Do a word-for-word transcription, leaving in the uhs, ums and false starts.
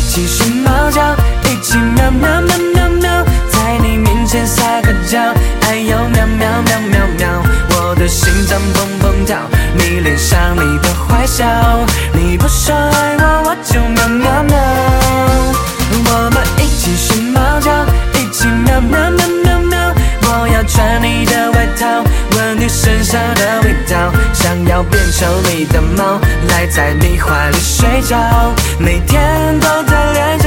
起睡猫觉，一起喵喵喵喵喵，在你面前撒个娇，哎呦喵喵喵喵喵，我的心脏砰砰跳，你脸上你的坏笑，你不说爱我，我就喵喵喵。我们一起睡猫觉，一起喵喵喵喵喵，我要穿你的外套，闻你身上的味道，想要变成你的猫，赖在你怀里睡觉，每天都在练